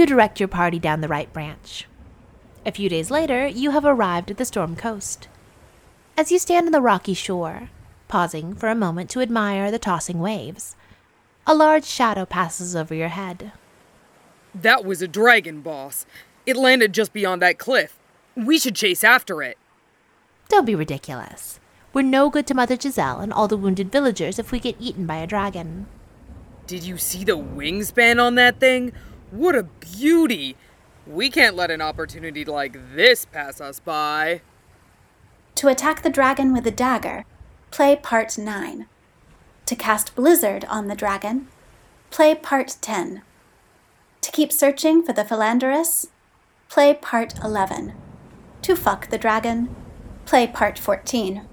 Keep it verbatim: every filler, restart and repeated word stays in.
You direct your party down the right branch. A few days later, you have arrived at the Storm Coast. As you stand on the rocky shore, pausing for a moment to admire the tossing waves, a large shadow passes over your head. That was a dragon, boss. It landed just beyond that cliff. We should chase after it. Don't be ridiculous. We're no good to Mother Giselle and all the wounded villagers if we get eaten by a dragon. Did you see the wingspan on that thing? What a beauty! We can't let an opportunity like this pass us by. To attack the dragon with a dagger, play part nine. To cast Blizzard on the dragon, play part ten. To keep searching for the Philanderous, play part eleven. To fuck the dragon, play part fourteen.